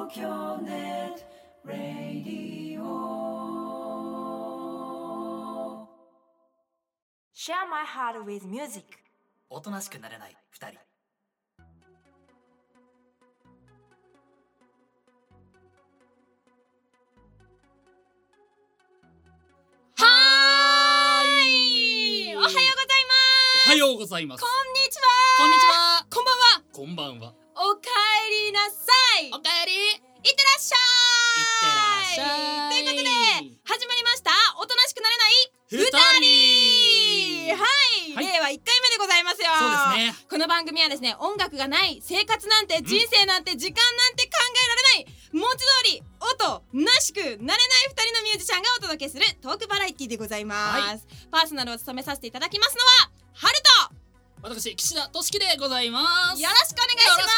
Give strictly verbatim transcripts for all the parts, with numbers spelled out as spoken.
東京ネットラディオ Share my heart with music。 おとなしくなれないふたり。 はーい、おはようございます。 おはようございます。 こんにちは。 こんにちは。 こんばんは。 こんばんは。 おかえりなさい。 おかえり。 いってらっしゃい。 いってらっしゃい。 ということで始まりましたおとなしくなれないふふたたり。 り。 はい、 はい、 令和いっかいめでございますよ。 そうですね。 この番組はですね、音楽がない生活なんて人生なんて時間なんて考えられない、文字通り音なしくなれないふたりのミュージシャンがお届けするトークバラエティでございます、はい、パーソナルを務めさせていただきますのはハルト、 私岸田俊樹でございます。 よろしくお願いします。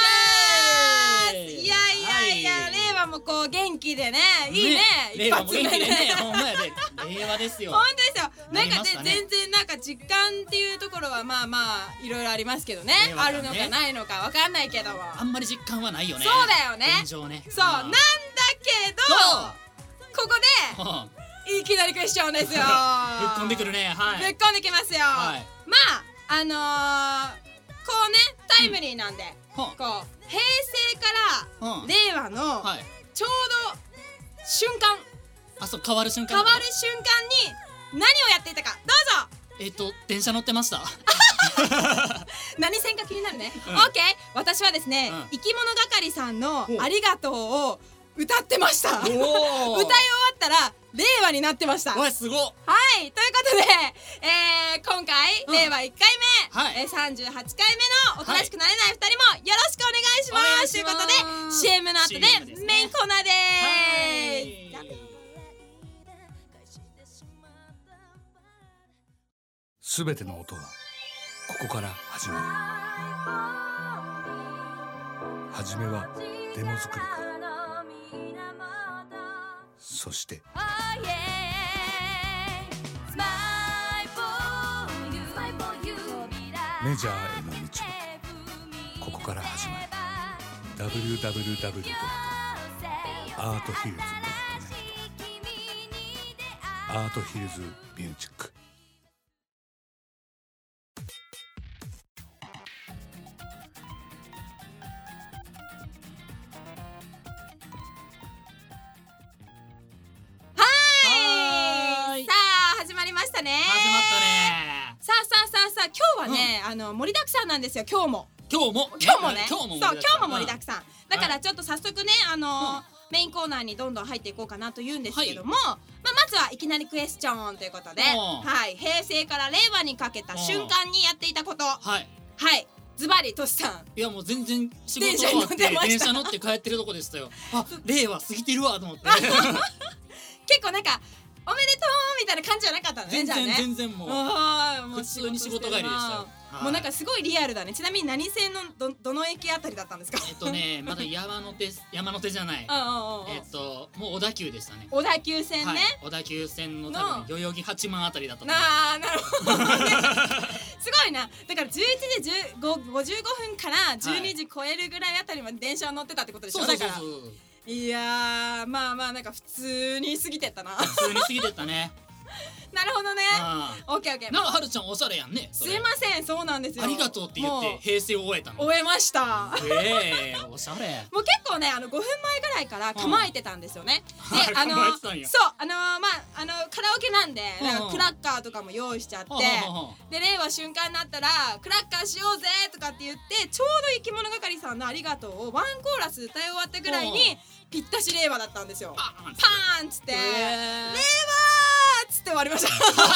よろしく。 いやいやいや、はい、令和もこう元気でね、いいね、 令和も元気でね、ほんまやで、令和ですよ。 本当ですよ。なんかね、 ね、 全然なんか実感っていうところはまあまあいろいろありますけどね、ね、あるのかないのかわかんないけども、 あんまり実感はないよね。 そうだよね。 現状ね。 そうなんだけど、ここでいきなりクエスチョンですよ。ぶっ込んでくるね。はい。 ぶっ込んできますよ。はい、まああのー、こうねタイムリーなんで、うん、こう平成から令和のちょうど瞬間、 あ、そう、変わる瞬間、 変わる瞬間に何をやっていたか、どうぞ。 えっと電車乗ってました。 何線か気になるね。オッケー、私はですね、生き物係さんのありがとうを歌ってました。歌い終わったら令和になってました。 わ、すごっ。 はい、ということで、えー、今回、うん、令和いっかいめ、はい、えー、さんじゅうはちかいめのおとなしくなれないふたりもよろしくお願いします。ということで シーエム の後でメインコーナーでーす。すべての音はここから始まる。はじめはデモ作りから、そしてメジャーへの道はここから始まる。 ダブリューダブリューダブリュー ドットアートヒルズ ドットネット アートヒルズミュージック。 ね、 始まったね。 さあさあさあさあ、今日はね、うん、あの盛りだくさんなんですよ。今日も今日も今日もね、 今日もそう、今日も盛りだくさん、うん、だからちょっと早速ね、あのーうん、メインコーナーにどんどん入っていこうかなというんですけども、はい、まあ、まずはいきなりクエスチョンということで、はい、平成から令和にかけた瞬間にやっていたこと、はいはい、ズバリトシさん。 いや、もう全然仕事終わって電車乗って帰ってるとこでしたよ。あ、令和過ぎてるわと思って。 結構なんかおめでとうみたいな感じじゃなかったのね。 全然全然もう普通に仕事帰りでしたよ。 もうなんかすごいリアルだね。ちなみに何線の ど, どの駅あたりだったんですか？ えっとね、まだ山手山手じゃない。えっともう小田急でしたね。 小田急線ね。 小田急線の多分代々木八幡あたりだったと思う。ああ、なるほど。すごいな。だからじゅういちじごじゅうごふんからじゅうにじ超えるぐらいあたりまで電車を乗ってたってことでしょ。だから。いやー、まあまあなんか普通に過ぎてったな。 普通に過ぎてったね。 なるほどね。オッケーオッケー。 なんかはるちゃんおしゃれやんね。 すいません、そうなんですよ。 ありがとうって言って平成を終えたの。 終えました。 ええ、おしゃれ。 もう結構ね、あのごふんまえぐらいから構えてたんですよね。で、あのそう、あのまああのカラオケなんでクラッカーとかも用意しちゃって、で令和瞬間になったらクラッカーしようぜとかって言って、ちょうど生き物係さんのありがとうをワンコーラス歌い終わったぐらいにぴったし令和だったんですよ。パーンっつって令和ーっつって終わりました。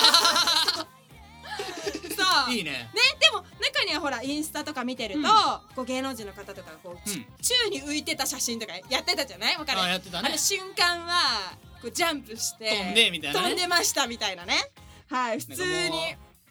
そう、 いいね。 ね、でも中にはほらインスタとか見てると、うん、こう芸能人の方とかこう、うん、宙に浮いてた写真とかやってたじゃない？わかる？ あ、やってたね。 あの瞬間はこうジャンプして飛んでみたいな、ね、 飛んでましたみたいなね。はい、普通にあの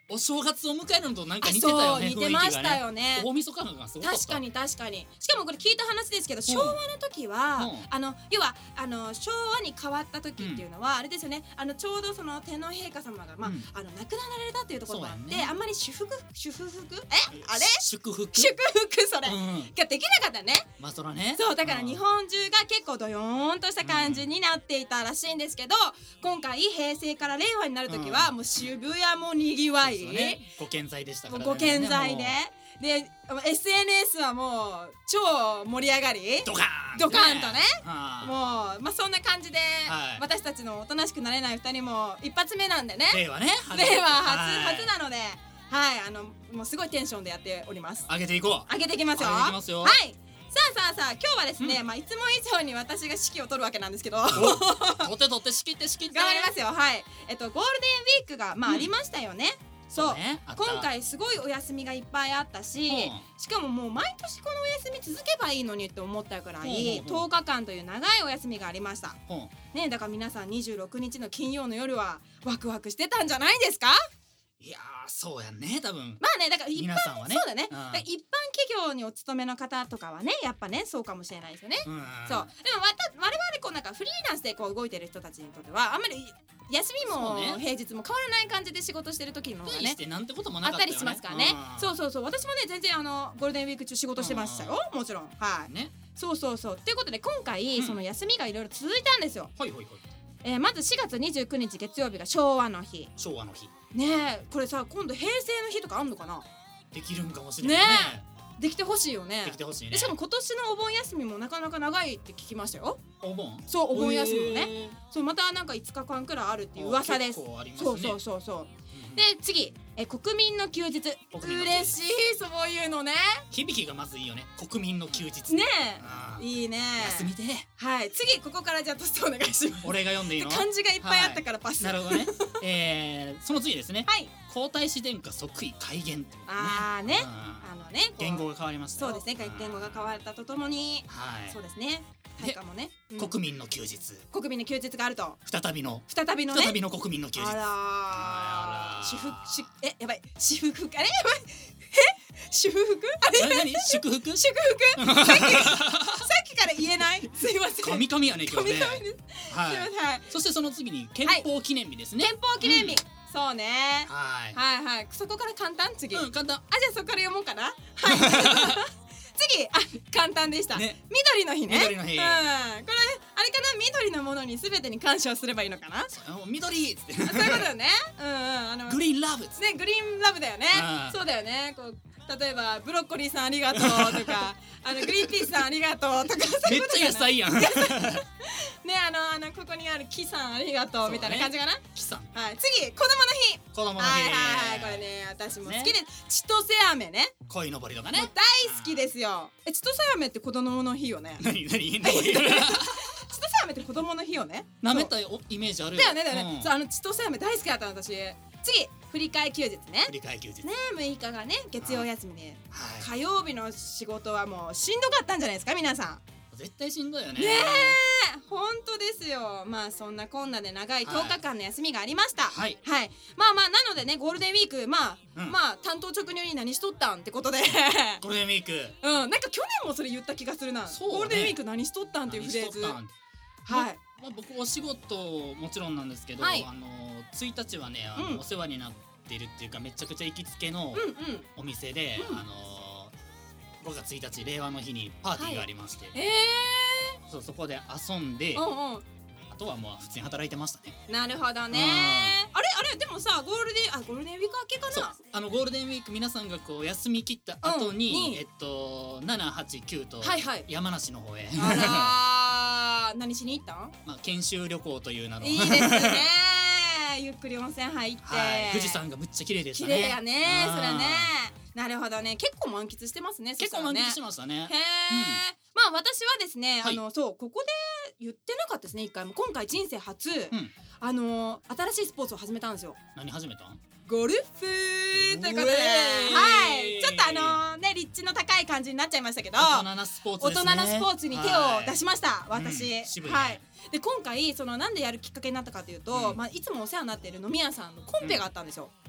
お正月を迎えるのとなんか似てたよね。 そう似てましたよね。 大晦日感がすごかった。 確かに確かに。しかもこれ聞いた話ですけど、昭和の時は、 うんあの要はあの昭和に変わった時っていうのは、あれですよね。あのちょうどその天皇陛下様がまあ、 うんあの亡くなられたっていうところがあって、 そうやねあんまり祝福祝福えあれ祝福祝福それ、 うんができなかったね。 まあそらね。 そうだからん日本中が結構ドヨーンとした感じになっていたらしいんですけど、今回平成から令和になる時はもう渋谷もにぎわい、 そうねご健在でしたからね。 ご健在でもで エスエヌエス はもう超盛り上がりうドカーンドカンとねはもうまあそんな感じで、 はい私たちのおとなしくなれないふたりも一発目なんでねい令和ね。 令和はい初初なので、はいあのもうすごいテンションでやっております。 上げていこう。 上げていきますよ。 上げていきますよはいさあさあさあ今日はですね、まあいつも以上に私が指揮を取るわけなんですけど頑取って取って仕切って仕切って。 張りますよ。はいえっとゴールデンウィークがまあうんありましたよね。そうねあった今回すごいお休みがいっぱいあったし、 うんしかももう毎年このお休み続けばいいのにって思ったくらいほうほうほうとおかかんという長いお休みがありましたうんね。だから皆さんにじゅうろくにちの金曜の夜はワクワクしてたんじゃないですか。 いやーそうやんね多分。 まあねだから一般皆さんはねそうだね、 うんだから一般企業にお勤めの方とかはねやっぱねそうかもしれないですよね。 うんそうでもわた我々こうなんかフリーランスでこう動いてる人たちにとってはあんまり休みもそうね平日も変わらない感じで仕事してる時の方がね大してなんてこともなあったかったよね。 りしますからね。そうそうそう私もね全然あのゴールデンウィーク中仕事してましたよもちろん。はいね。 そうそうそうということで今回、 うんその休みがいろいろ続いたんですよ。 はいはいはい。 えーまずしがつにじゅうくにち月曜日が昭和の日昭和の日ねえこれさ今度平成の日とかあんのかな。 できるんかもしれないね。 できてほしいよね。 できてほしいねでしかも今年のお盆休みもなかなか長いって聞きましたよ。 お盆。 そうお盆休みもねへそうまたなんかいつかかんくらいあるっていーう噂です。 結構ありますね。 そうそうそうそううんで次え国民の休日国民の休日嬉しいそういうのね響きがまずいいよね。国民の休日。 ねあーえいいね休みで。 はい次ここからじゃあトストお願いします俺が読んでいいの？ 漢字がいっぱいあったからパスなるほどね。えーその次ですね。 はい皇太子殿下即位改元ってことね。 あーねうんあのねこう言語が変わりましたよ。 そうですね言語が変わったとともにはい。 そうですねで大化もねうん国民の休日。 国民の休日があると再びの再びのね再びの国民の休日。 あらあらー私服しえやばい私服あれやばいえ私服あれえ何祝福？ 祝福さっきさっきから言えないすいません神々やね今日ね。 神々ですはすいませんはいい。そしてその次に憲法記念日ですね。 憲法記念日そうねはい。 はいはいそこから簡単次あうん簡単。 じゃあそこから読もうかなはい次あ簡単でしたね緑の日ね緑の日うんこれあれかな緑のものに全てに感謝をすればいいのかなあの緑っつって。 そういうことだよねうんうんあのグリーンラブっつって。 ねグリーンラブだよねうんそうだよねこう例えばブロッコリーさんありがとうとかあのグリーンピースさんありがとうとかそうめっいうことかなちゃ野菜やん。 ねあのあのここにある木さんありがとうみたいな感じかなキさん。 はい次子供の日子供の日。 はいはいはいこれね私も好きで千歳飴ね鯉のぼりとかね。 もう大好きですよえ千歳飴って子供の日よね何何何？ 千歳飴って子供の日よねなめたいおイメージあるよ。 だよねだよね、 うんそうあの千歳飴大好きだったの私次振り替え休日ね振り替え休日。 ねむいかがね月曜休みで、 はい。 火曜日の仕事はもうしんどかったんじゃないですか皆さん絶対しんどいよね。 ねえ本当ですよまあそんなこんなで長いとおかかんの休みがありましたはいはいまあまあなのでねゴールデンウィークまあ、 うんまあ担当直入に何しとったんってことでゴールデンウィーク。 うんなんか去年もそれ言った気がするな、 そうねゴールデンウィーク何しとったんっていうフレーズ何しとったんはいまあ、僕お仕事もちろんなんですけど、 はいあのついたちはねあの、 うんお世話になってるっていうかめちゃくちゃ行きつけのうんうんお店で、 うんあのごがつついたち令和の日にパーティーがありまして、 えそうそこで遊んで、 ー、うんうんあとはもう普通に働いてましたね。 なるほどねあれあれでもさゴールデンあゴールデンウィーク明けかそうなあのゴールデンウィーク皆さんがこう休み切った後に、 うんえっとななはちきゅうとはいはい山梨の方へ、 あらー何しに行ったんまあ研修旅行という名のいいですねゆっくり温泉入って、 はい、富士山がむっちゃ綺麗でしたね。 綺麗やねうんそれねなるほどね結構満喫してますね結構満喫しまましたね。 へえ、まあ私はですね、 はいあのそうここで言ってなかったですね一回も今回人生初、 んあの新しいスポーツを始めたんですよ何始めたん？ ゴルフということでうえーはいちょっとあのね立地の高い感じになっちゃいましたけど大人なスポーツ大ですね。 人のスポーツに手を出しました、私、 うん渋いねはいで今回そのなんでやるきっかけになったかというと、 うんまあいつもお世話になっている飲み屋さんのコンペがあったんですよ、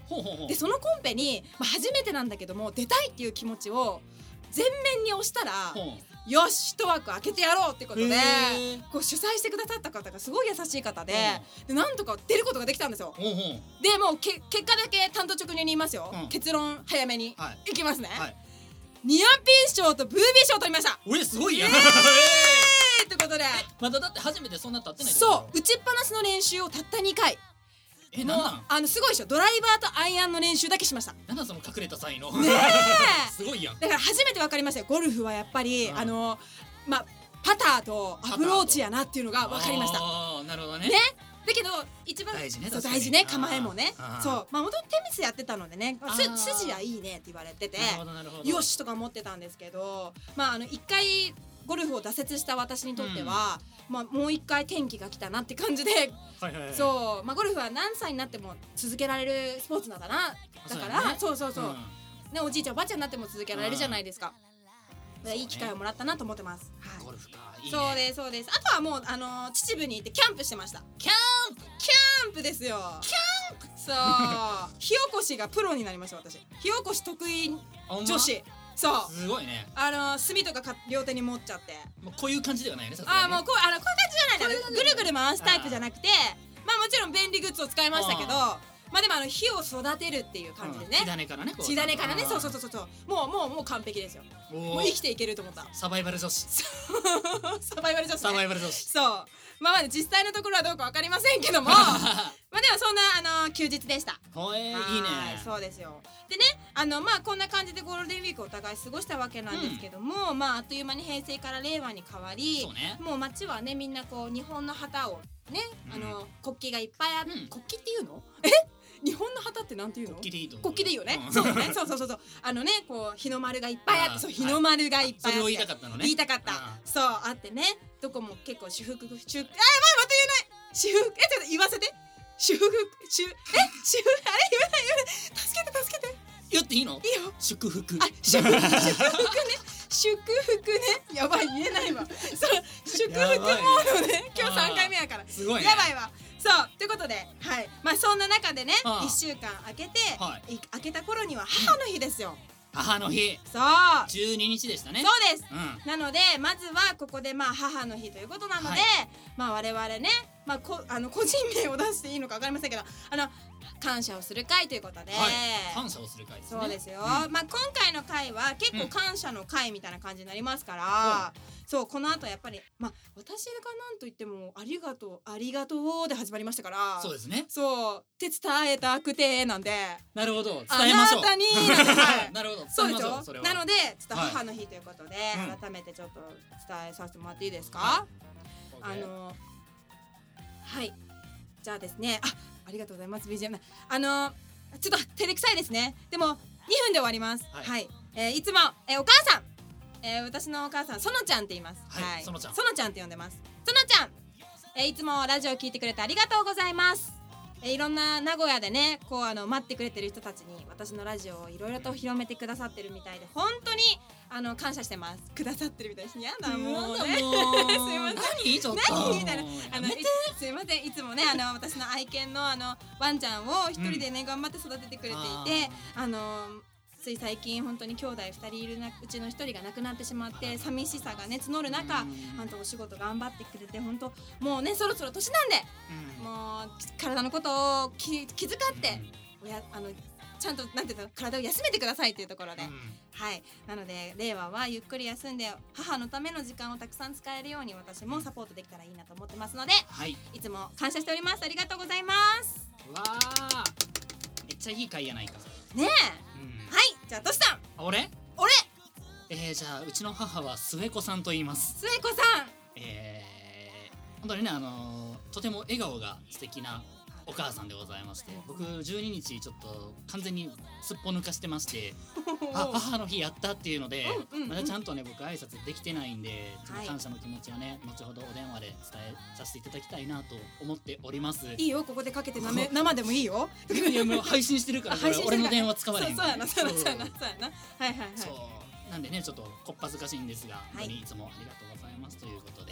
ほうほうほう。 でそのコンペに、まあ、初めてなんだけども出たいっていう気持ちを全面に押したら、 ほうよし一枠開けてやろうってことでへーこう主催してくださった方がすごい優しい方で、でなんとか出ることができたんですよ。 ほうほう。 でもうけ結果だけ単刀直入に言いますよ、 うん結論早めに、 はいいきますね、 はい。 ニアピン賞とブービー賞取りました。 おえすごいやん。 えーってことでまだだって初めてそんな経ってないってそうこと打ちっぱなしの練習をたったにかいえ、 もうなんなんあのすごいでしょ、ドライバーとアイアンの練習だけしました。ねなんなんその隠れた才能。 えすごいやん。 だから初めて分かりましたよ、ゴルフはやっぱり、 うんあのまあパターとアプローチやなっていうのが分かりました。 ああ、なるほどね。 ね、だけど一番大事ねそう確かに大事ね、構えもねあーそうまあ元々テニスやってたのでねあーす筋はいいねって言われててなるほどなるほど。 よしとか思ってたんですけど、まああの一回ゴルフを挫折した私にとっては、まあもう一回転機が来たなって感じで、 はいはいはい。 そうまあゴルフは何歳になっても続けられるスポーツなんだな、だからそうそうそう、ね、おじいちゃんおばあちゃんになっても続けられるじゃないですか。だからいい機会をもらったなと思ってます。はいゴルフか。いいね。 そうですそうです。あとはもうあのー秩父に行ってキャンプしてました。 キャンプ。 キャンプですよ。キャンプ。そう。火起こしがプロになりました私。火起こし得意あほんま女子。そう。 すごいね。 あのー炭とかか両手に持っちゃって。 もうこういう感じではないね。さすがにねあーもうこうあのこういう感じじゃないの。ぐるぐる回すタイプじゃなくて、まあもちろん便利グッズを使いましたけど、まあでもあの火を育てるっていう感じでね。 うん火種からね。こう血種からね、そうそうう。 そうそう。もうもうもう完璧ですよ。 おもうー生きていけると思った。 サバイバル女子。 サバイバル女子ね。 サバイバル女子。 そうまあまだ実際のところはどうかわかりませんけどもまあでもそんなあの休日でした。 ほえーいいねはい。そうですよ。でねあのまあこんな感じでゴールデンウィークをお互い過ごしたわけなんですけども、まああっという間に平成から令和に変わり、 そうね。 もう街はねみんなこう日本の旗をね、あの国旗がいっぱいある、 うん国旗っていうの？え？日本の旗ってなんていうの？ 国旗でいいと思う。 国旗でいいよね。 んそうだね。そうそうそうそう。あのねこう日の丸がいっぱいあって、そうあー日の丸がいっぱいあって。 それを言いたかったのね。 言いたかったうん。 そうあってねどこも結構祝福祝あーまあまた言えない祝福えちょっと言わせて祝福祝え祝福あれ言わない言わない助けて助けて言っていいの？ いいよ祝福。 あ祝福祝福ね祝福ねやばい言えないわそう祝福モードね今日さんかいめやからすごいね。 やばいわそうということではいまあそんな中でねああいっしゅうかん空けてはい開けた頃には母の日ですよ母の日そうじゅうににちでしたね。 そうですうん。 なのでまずはここでまあ母の日ということなので、 はいまあ我々ね、まあ、こあの個人名を出していいのか分かりませんけどあの感謝をする会ということで、 はい。感謝をする会ですね。 そうですよ、 うんまあ今回の会は結構感謝の会みたいな感じになりますから、そうこの後やっぱりまあ私がなんと言ってもありがとうありがとうで始まりましたからそうですね。 そう手伝えたくてなんでなるほど。 あ伝えましょう。 なたになんではいなるほど。 そうですよ伝えましょう。それは。 なのでちょっと母の日ということで、 うん改めてちょっと伝えさせてもらっていいですか、 はあのはいじゃあですねあありがとうございます ビージーエム あのちょっと照れくさいですねでもにふんで終わりますはいはい、えーいつも、えーお母さん、えー私のお母さんそのちゃんって言いますはいそのちゃんそのちゃんって呼んでますそのちゃん、えーいつもラジオ聞いてくれてありがとうございますえーいろんな名古屋でねこうあの待ってくれてる人たちに私のラジオをいろいろと広めてくださってるみたいで本当にあの感謝してますくださってるみたいですやだもうねやだもうすいません何ちょっと。 何みたいなあのやめていすいませんいつもねあの私の愛犬のあのワンちゃんを一人でね、頑張って育ててくれていてあのつい最近本当に兄弟ふたりいるなうちのひとりが亡くなってしまって寂しさがね募る中本当お仕事頑張ってくれて本当もうねそろそろ年なんでうんもう体のことを気気遣っておやあのちゃんとなんていうの体を休めてくださいっていうところで、 うんはいなので令和はゆっくり休んで母のための時間をたくさん使えるように私もサポートできたらいいなと思ってますのではい。 いつも感謝しておりますありがとうございますわあ。めっちゃいい会やないか。 ねえうん。 はいじゃあトシさんあ俺？ 俺えー、じゃあうちの母は末子さんと言います。 末子さんえー、本当にねあのーとても笑顔が素敵なお母さんでございまして、僕じゅうににちちょっと完全にすっぽ抜かしてましてあ母の日やったっていうので、 うんうんうんまだちゃんとね僕挨拶できてないんでちょっはいと感謝の気持ちはね、後ほどお電話で伝えさせていただきたいなと思っておりますいいよここでかけてなめ生でもいいよいやもう配信してるからこれ俺の電話使われへんそうそうやなそうやなそうやなそうそうやなはいはいはいそうなんでねちょっとこっぱずかしいんですが、 い本当にいつもありがとうございますということで、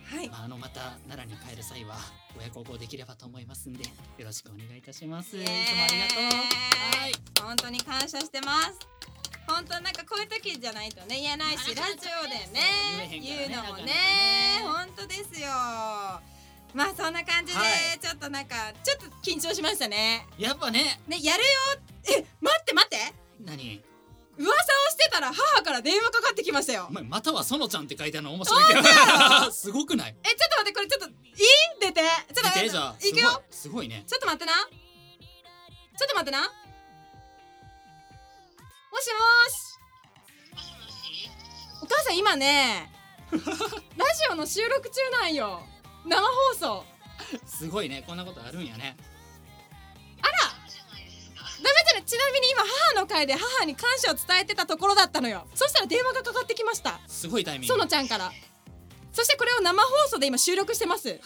はい、 まあ、あのまた奈良に帰る際は親孝行できればと思いますんでよろしくお願いいたします。いつもありがとう。はい、 本当に感謝してます。本当なんかこういう時じゃないとね言えないし、ラジオでね言うのもね本当ですよ。まあそんな感じで、はい、ちょっとなんかちょっと緊張しましたね。 やっぱねねやるよ。え待って待って何噂をしてたら母から電話かかってきましたよ。 お前またはそのちゃんって書いてあるの面白いけどすごくない？ えちょっと待ってこれちょっといい出てちょっと待ってじゃあいくよ。 すごいね。 ちょっと待ってなちょっと待ってな。もしもーしお母さん今ねラジオの収録中なんよ。生放送すごいねこんなことあるんやね。 あらダメじゃない。ちなみに今母の会で母に感謝を伝えてたところだったのよ。そしたら電話がかかってきました。すごいタイミング。 そのちゃんから。そしてこれを生放送で今収録してます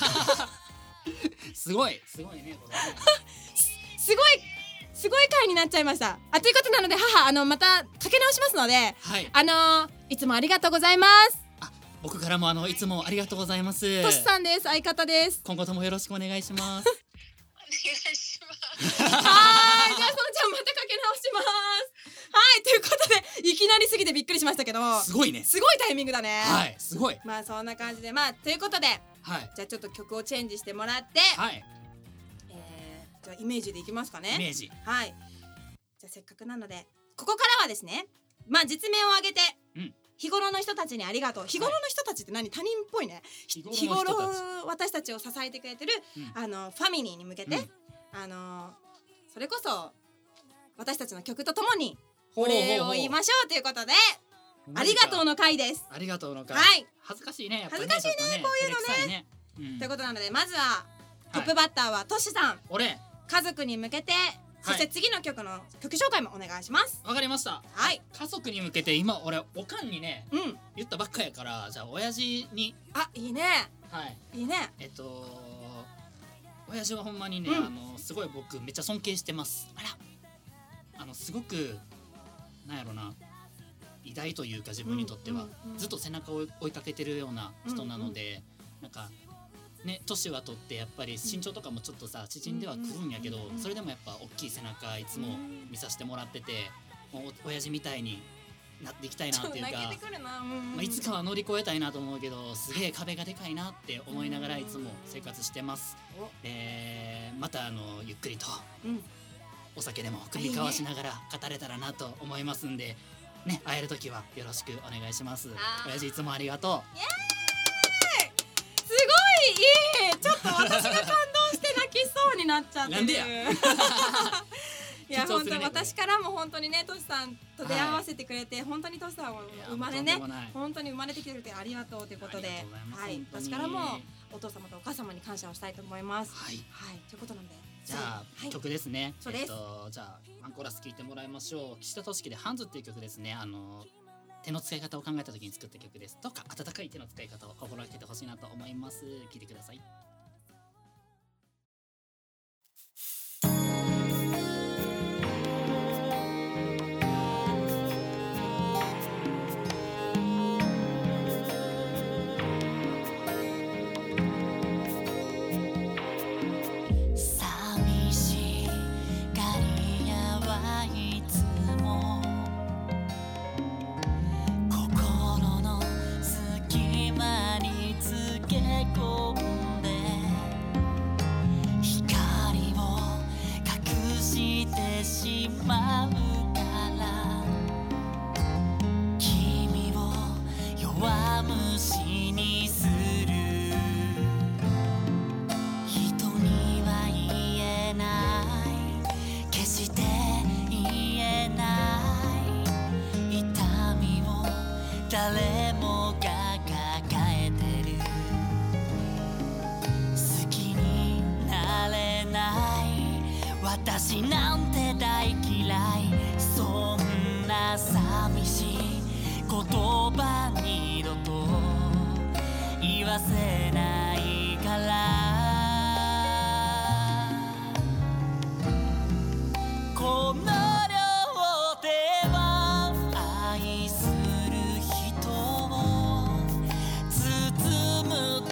すごいすごいねこれねすごいすごい回になっちゃいました。あということなので母あのまたかけ直しますので、 はい、 あのー、いつもありがとうございます。 あ僕からもあのいつもありがとうございます。 としさんです。相方です。 今後ともよろしくお願いしますお願いしますはいじゃあそのちゃんまたかけ直しますはいということでいきなりすぎてびっくりしましたけどすごいねすごいタイミングだね。 はいすごい。 まあそんな感じでまあということで、 はい、 じゃあちょっと曲をチェンジしてもらって、 はいえー、じゃあイメージでいきますかね。 イメージはいじゃあせっかくなのでここからはですねまあ実名を挙げて、うん、日頃の人たちにありがとう。日頃の人たちって何、はい、他人っぽいね。日頃私たちを支えてくれてる、うん、あのファミリーに向けて、うん、あのそれこそ私たちの曲とともにお礼を言いましょうということでありがとうの会です。 ありがとうの会、 はい、 恥ずかしいねやっぱね。恥ずかしいねこういうのね、ねうん、ということなのでまずはトップバッターはトシさん、 俺家族に向けてそして次の曲の曲紹介もお願いします。 わかりました。 はい。 家族に向けて今俺おかんにね、 うん、 言ったばっかやからじゃあ親父に。 あいいね。 はいいいね。 えっと親父はほんまにね、 うん、 あのすごい僕めっちゃ尊敬してます。 あらあのすごくなんやろな偉大というか自分にとっては、うんうんうん、ずっと背中を追いかけてるような人なので、うんうん、なんかね年はとってやっぱり身長とかもちょっとさ縮んではくるんやけど、それでもやっぱ大きい背中いつも見させてもらってて、もう親父みたいになっていきたいなっていうか、まあ、いつかは乗り越えたいなと思うけどすげえ壁がでかいなって思いながらいつも生活してます。えー、またあのゆっくりとお酒でも酌み交わしながら語れたらなと思いますんでね、会える時はよろしくお願いします。親父いつもありがとう。 イエーイすごいいい。ちょっと私が感動して泣きそうになっちゃってる。 なんでやいや本当、ね、私からも本当にねトシさんと出会わせてくれて、はい、本当にトシさんを生まれね本当に生まれてきてくれてありがとうということで、はい、私からもお父様とお母様に感謝をしたいと思います。 はい、 はい、ということなんでじゃあ、はい、曲ですね。 そうです。 えっと、じゃあワンコーラス聴いてもらいましょう。岸田敏樹でハンズっていう曲ですね。あの手の使い方を考えた時に作った曲です。どうか温かい手の使い方を心がけてほしいなと思います。聴いてください。 誰もが抱えてる。好きになれない私なんて大嫌い。そんな寂しい言葉二度と言わせないからこの両手は愛する人を包む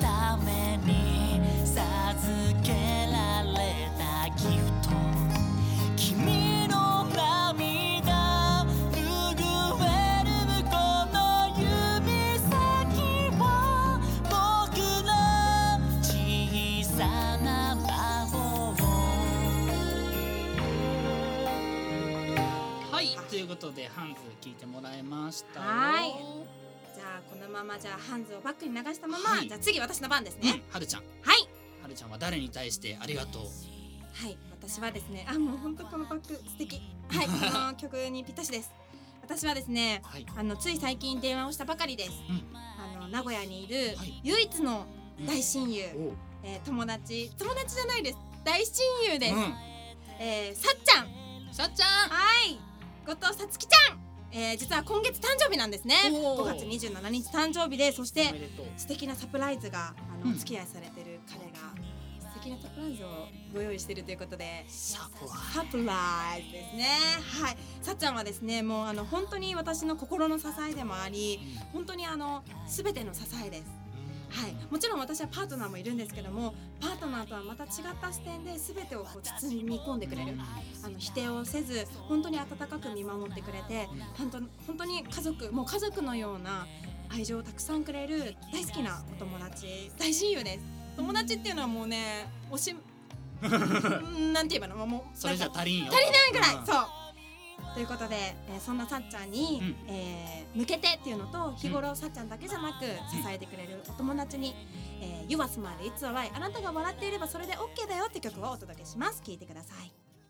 でハンズ聞いてもらいましたよ。 はいじゃあこのままじゃあハンズをバックに流したまま、 はいじゃあ次私の番ですうんね、 はるちゃんはいはるちゃんは誰に対してありがとう。 はい私はですねあもう本当このバック素敵はいこの曲にぴったしです。私はですねはいあのつい最近電話をしたばかりです、 うんあの名古屋にいるはい唯一の大親友、 おうえー友達友達じゃないです大親友です、 うんえー、さっちゃんさっちゃんはい後藤さつきちゃん、えー、実は今月誕生日なんですね。 おーごがつにじゅうしちにち誕生日で、そしておめでとう。 素敵なサプライズがあの、 うんお付き合いされてる彼が素敵なサプライズをご用意しているということでサプラサプライズですね。はいさっちゃんはですねもうあの本当に私の心の支えでもありイ本当にあの全ての支えです。はい、もちろん私はパートナーもいるんですけどもパートナーとはまた違った視点で全てをこう包み込んでくれるあの否定をせず本当に温かく見守ってくれて本当本当に家族もう家族のような愛情をたくさんくれる大好きなお友達大親友です。友達っていうのはもうねおしうんなんて言えばいいのもうそれじゃ足りんよ。 足りないぐらい、 うんそうということで、えーそんなさっちゃんに、 うんえー向けてっていうのと日頃さっちゃんだけじゃなく支えてくれるお友達に「えー、You are smile, it's alright あなたが笑っていればそれで OK だよ」って曲をお届けします。聴いてください。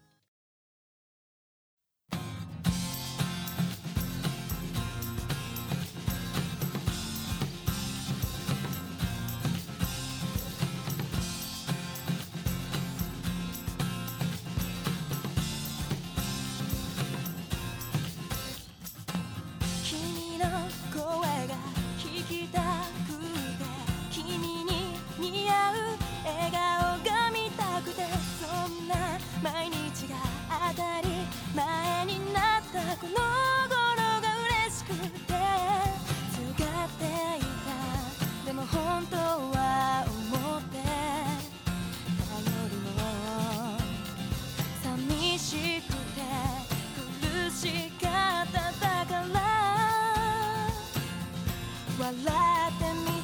君の声が聞きたくて君に似合う笑顔が見たくてそんな毎日が当たり前になったこの頃が嬉しくて使っていたでも本当は思ってたよりも寂しくて苦しかっただから笑ってみ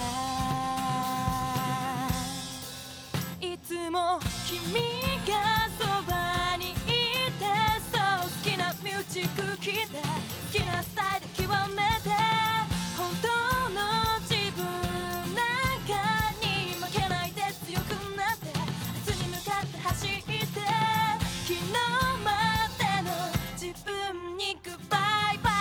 たいつも君がそばにいてそう好きなミュージック聴いて好きなスタイル極めて本当の自分なんかに負けないで強くなって明日に向かって走って昨日までの自分にグッバイバイ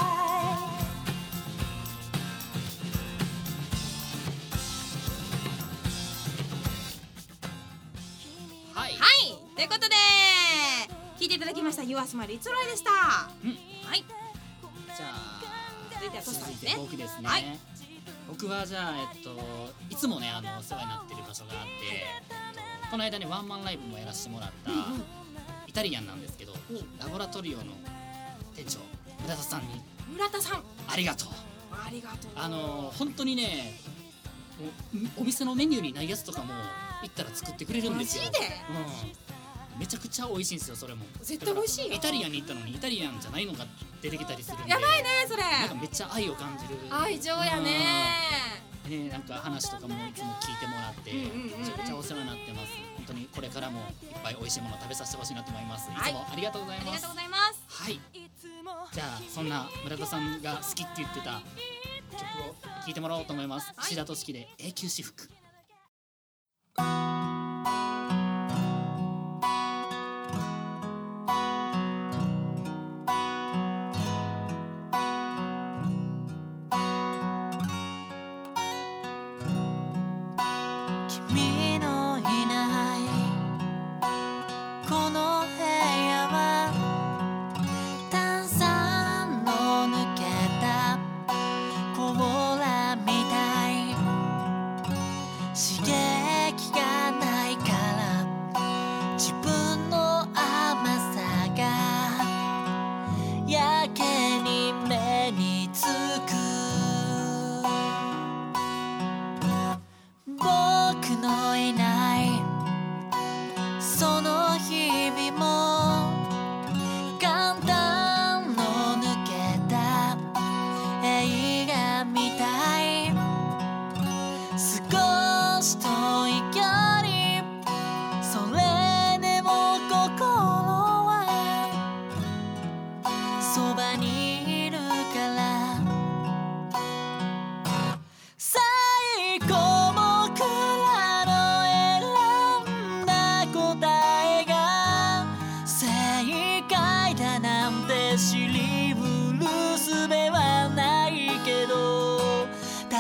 はい。 はいということで聴いていただきました「You are smile, it's alright でした。 うんはいじゃあ続いてはトシさんです続いてね。 僕ですね。 はい僕はじゃあえっといつもねあのお世話になってる場所があって、えっとこの間ねワンマンライブもやらせてもらったイタリアンなんですけど、ラボラトリオの店長村田さんに村田さんありがとう。 ありがとう。 あの本当にねおお店のメニューにないやつとかも行ったら作ってくれるんですよ。 マジでうん、めちゃくちゃ美味しいんですよそれも。 絶対美味しいよイタリアンに行ったのにイタリアンじゃないのが出てきたりするんで、 やばいねそれなんかめっちゃ愛を感じる。 愛情やねね、なんか話とかもいつも聞いてもらってうんうんうんうんめちゃくちゃお世話になってます。本当にこれからもいっぱい美味しいものを食べさせてほしいなと思います。いはいつもありがとうございます。 ありがとうございますはい。じゃあそんな村田さんが好きって言ってた曲を聴いてもらおうと思います。 はい石田敏樹で永久私服。 君のいないこの部屋は炭酸の抜けたコーラみたい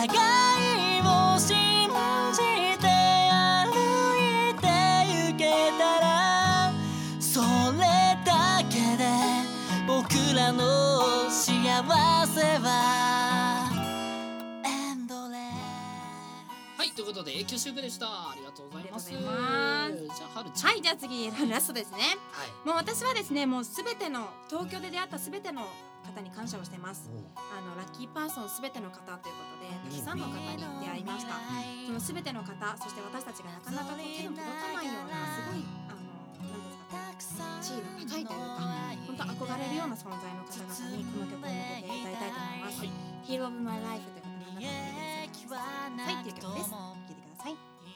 互いを信じて歩いて行けたら、それだけで僕らの幸せはエンドレス。 はい、ということで永久修復でした。ありがとうございます。 ありがとうございます。 じゃあはるちゃん。 はい、じゃあ次ラストですね。 はい。 もう私はですね、もうすべての東京で出会ったすべての方に感謝をしています。あのラッキーパーソンすべての方ということでたくさんの方に出会いました。そのすべての方、そして私たちがなかなかこう手の届かないようなすごいあのなんですか、地位の高いというか本当憧れるような存在の方々にこの曲を向けて歌いたいと思います。 はい、 Hero of My Life という方の中ではいっていう曲です。聴いてください。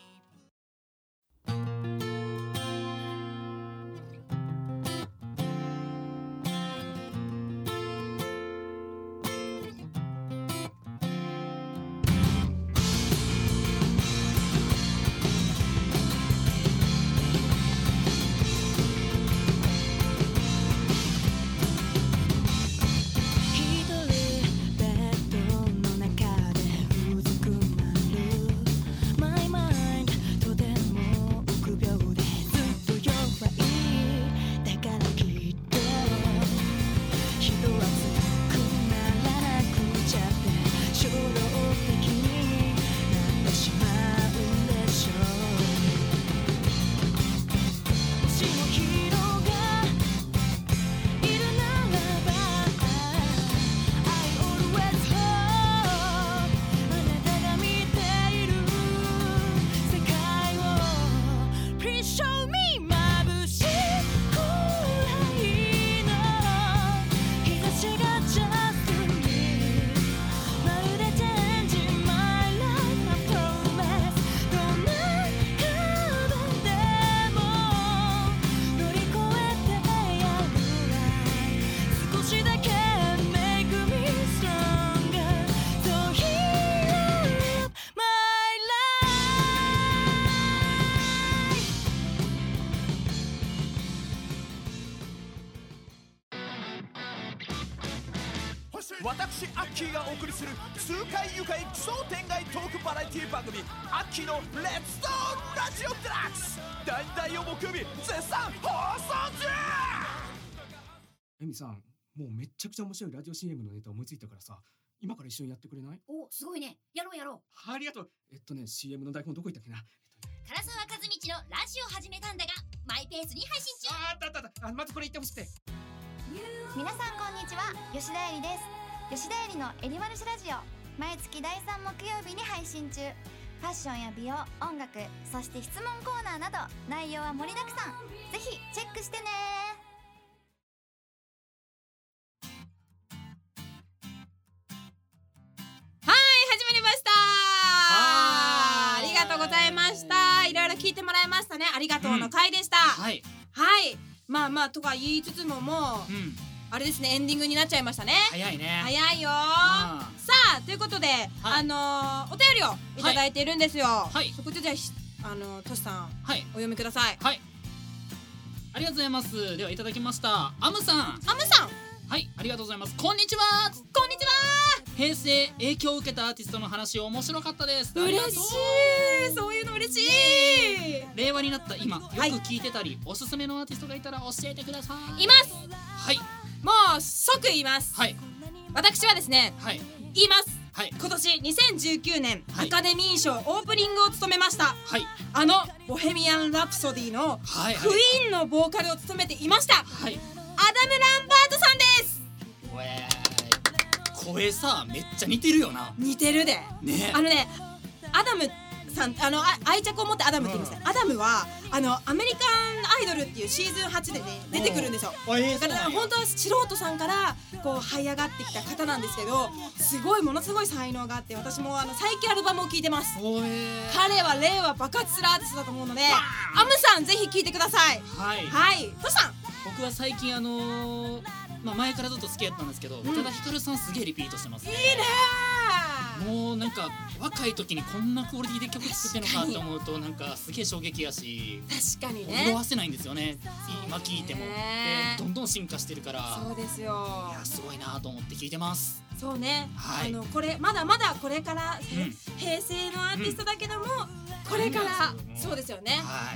私アッキーがお送りする痛快愉快奇想天外トークバラエティ番組アッキーのレッツトーンラジオデラックスだいだいを木曜日絶賛放送中。 エミさん、もうめっちゃくちゃ面白いラジオ シーエム のネタ思いついたからさ、今から一緒にやってくれない？ お、すごいね。やろうやろう。 ありがとう。えっとね シーエム の台本どこ行ったっけな。 唐沢和道のラジオ始めたんだがマイペースに配信中。 あったあったあった。あ、まずこれ言ってほしくて。 皆さんこんにちは、吉田絵里です。吉田絵里のエリマルシラジオ、毎月だいさん木曜日に配信中。ファッションや美容、音楽、そして質問コーナーなど内容は盛りだくさん。ぜひチェックしてね。 はい、始まりました。ありがとうございました。いろいろ聞いてもらいましたね。ありがとうの回でした、 うん、はいはい。まあまあとか言いつつももう、うん、あれですね、エンディングになっちゃいましたね。 早いね。 早いよ、うん、さあということで、はい、あのー、お便りをいただいているんですよ。はい、そこでじゃあ、あのー、トシさん、はい、お読みください。 はい、ありがとうございます。ではいただきましたアムさん。 アムさん、 はい、ありがとうございます。こんにちは。 こんにちは。 平成影響を受けたアーティストの話面白かったです。 嬉しい。そういうの嬉しい。 令和になった今よく聞いてたり、はい、おすすめのアーティストがいたら教えてください。 います。 はい、 もう即言います。はい、私はですね、はい、言います。はい、今年にせんじゅうきゅうねん、はい、アカデミー賞オープニングを務めました、はい、あのボヘミアン・ラプソディのクイーンのボーカルを務めていました、はい、アダム・ランバートさんです。 声さめっちゃ似てるよな。 似てるで、ね、あのねアダムさん、あのあ愛着を持ってアダムって言うんですよ、うん、アダムはあのアメリカンアイドルっていうシーズンはちでね出てくるんですよ。だから本当は素人さんからこう這い上がってきた方なんですけど、すごいものすごい才能があって、私もあの最近アルバムを聴いてます。彼は令和爆発するアーティストだと思うので、アムさんぜひ聴いてください。はいはい。トシさん。 僕は最近あのーまあ、前からずっと好きやったんですけど、宇多田ヒカルさんすげえリピートしてますね。 いいねー。 もうなんか若い時にこんなクオリティで曲作ってるのかって思うとなんかすげえ衝撃やし、 確かにね色あせないんですよね今聴いても。でどんどん進化してるから、 そうですよ、 いやすごいなと思って聴いてます。 そうね、 はい、 あのこれまだまだこれから、 うん、 平成のアーティストだけども、うん、これから、うん、そうですよね、 はい、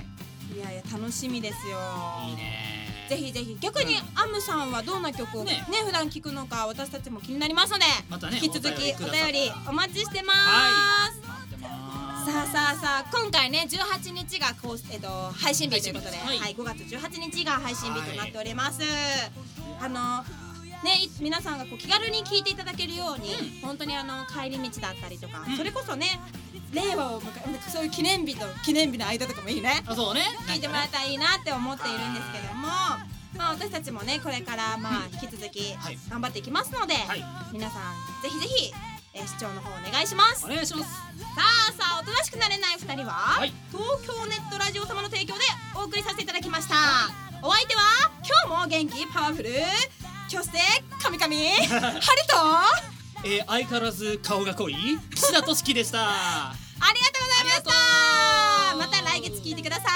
いやいや楽しみですよ。 いいね。 ぜひぜひ逆に、うん、アムさんはどんな曲をね、ね普段聴くのか私たちも気になりますので、 またね、 引き続きお便りお待ちしてます、はい、さあさあさあ今回ねじゅうはちにちがこう、えっと、配信日ということで、はいはい、ごがつじゅうはちにちが配信日となっております、はい、あのね、皆さんがこう気軽に聴いていただけるように、うん、本当にあの帰り道だったりとか、うん、それこそね令和を迎えそういう記念日と記念日の間とかもいいね、 あそうね聞いてもらえたらいいなって思っているんですけども、まあ、私たちもねこれからまあ引き続き頑張っていきますので、はい、皆さんぜひぜひ、えー、視聴の方お願いします。 お願いします。 さあさあおとなしくなれないふたりは、はい、東京ネットラジオ様の提供でお送りさせていただきました、はい、お相手は今日も元気パワフル虚勢神々ハリとえー、相変わらず顔が濃い岸田俊樹でした。 ありがとうございました。また来月聞いてください。